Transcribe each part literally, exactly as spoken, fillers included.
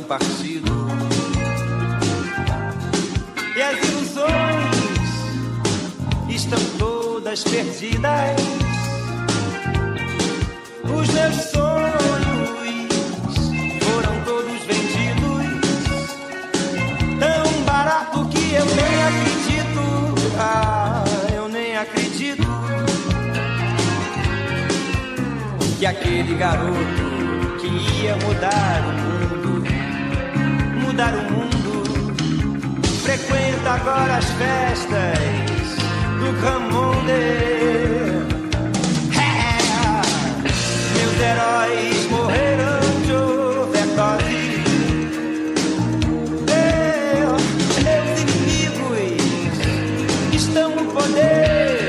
partido. E as ilusões estão todas perdidas. Os meus sonhos foram todos vendidos, tão barato que eu nem acredito. Ah, eu nem acredito que aquele garoto que ia mudar o mundo, mudar o mundo, frequenta agora as festas do Camonde. Meus heróis morreram de overdose. Eu, meus inimigos estão no poder.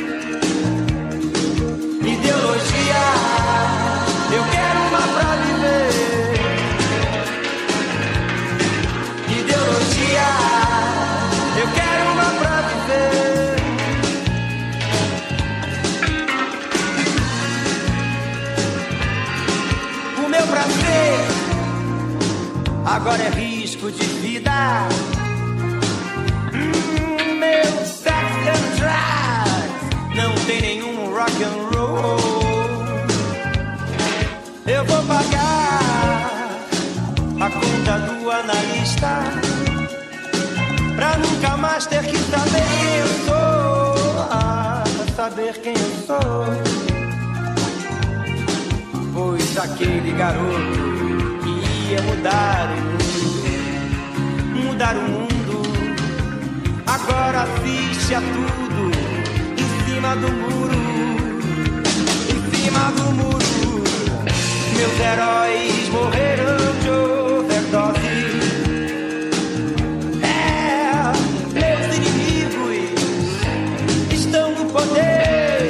Ideologia, eu quero uma pra viver. Ideologia, eu quero uma pra viver. Meu prazer agora é risco de vida. hum, Meu sex and drugs não tem nenhum rock and roll. Eu vou pagar a conta do analista pra nunca mais ter que saber quem eu sou. Ah, saber quem eu sou. Pois aquele garoto que ia mudar o mundo, mudar o mundo, agora assiste a tudo em cima do muro, em cima do muro. Meus heróis morreram de overdose. É, meus inimigos estão no poder.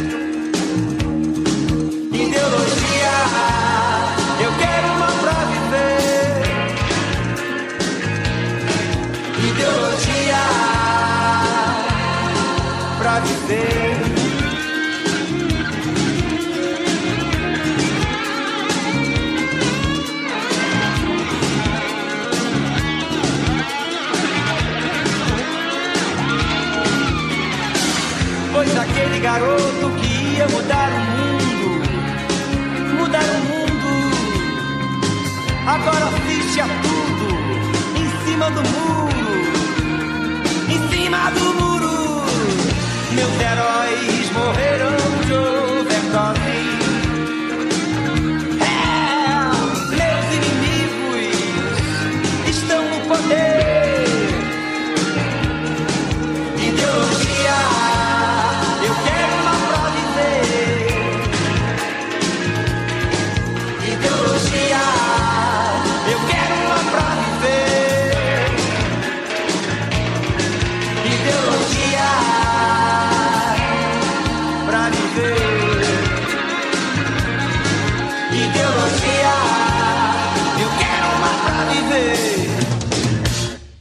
Ideologia, eu quero uma pra viver. Ideologia pra viver. Pois aquele garoto que ia mudar o mundo, mudar o mundo, agora assiste a tudo em cima do muro, em cima do muro. Meus heróis